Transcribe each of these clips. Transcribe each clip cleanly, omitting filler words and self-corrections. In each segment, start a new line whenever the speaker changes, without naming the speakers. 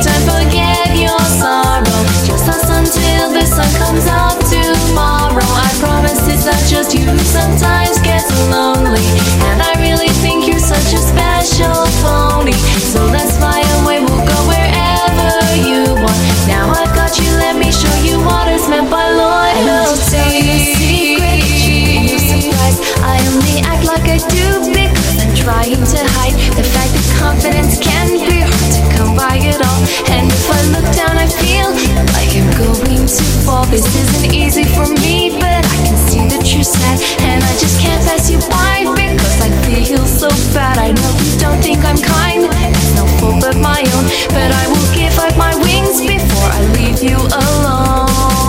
time, forget your sorrow. Just us until the sun comes out tomorrow. I promise it's not just you who sometimes gets lonely, and I really think you're such a special pony. So let's fly away, we'll go wherever you want. Now I've got you, let me show you what is meant by loyalty. I only act like I do because I'm trying to hide the fact that confidence can be hard to come by at all. And if I look down, I feel like I'm going to fall. This isn't easy for me, but I can see that you're sad, and I just can't pass you by because I feel so bad. I know you don't think I'm kind, it's no fault but my own, but I will give up my wings before I leave you alone.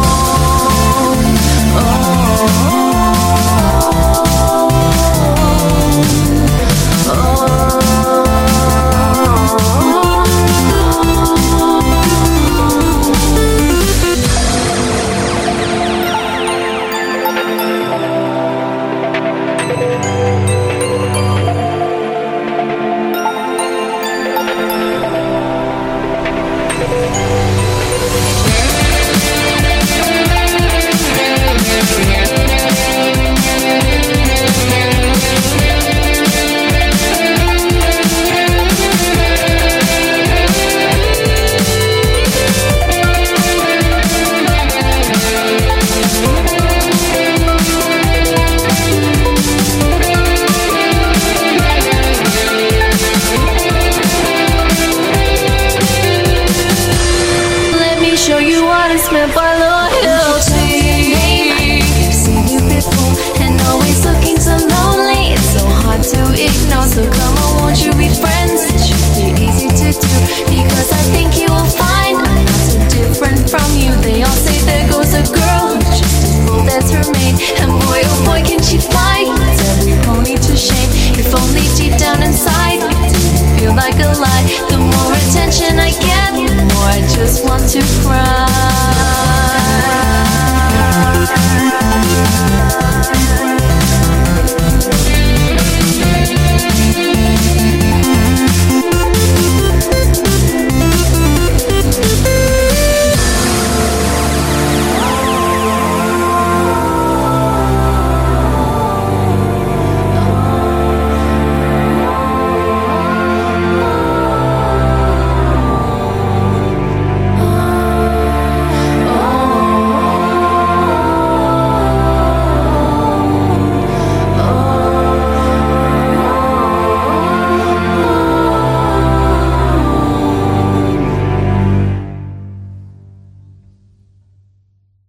Show you what is meant by loyalty. I've seen you before and always looking so lonely. It's so hard to ignore, so come on, won't you be friends? It should be easy to do because I think you will find I'm not so different from you. They all say there goes a girl who's just as bold as her mate, and boy oh boy can she fly, puts every pony to shame. If only deep down inside it didn't feel like a lie. The more attention I get, the more I just want to cry.